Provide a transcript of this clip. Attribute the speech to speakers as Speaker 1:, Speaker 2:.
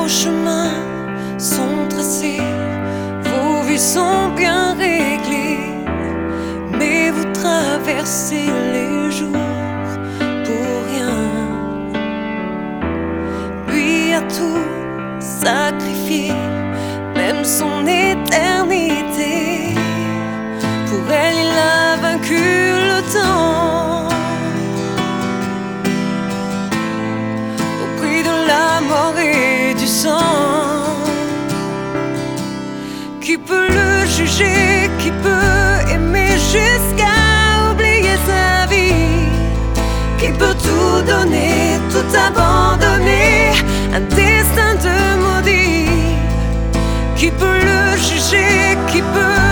Speaker 1: Vos chemins sont tracés, vos vies sont bien réglées, mais vous traversez les jours pour rien. Lui a tout sacrifié, même son éternité. Pour elle, il a vaincu le temps. Au prix de la mort et du sang. Qui peut le juger? Qui peut aimer jusqu'à oublier sa vie? Qui peut tout donner, tout abandonner, un destin de maudit? Qui peut le juger? Qui peut